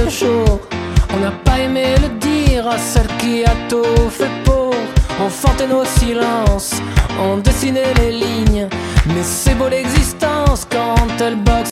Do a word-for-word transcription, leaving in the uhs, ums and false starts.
jour. On n'a pas aimé le dire à celle qui a tout fait pour. On fantait nos silences, on dessinait les lignes. Mais c'est beau l'existence quand elle boxe.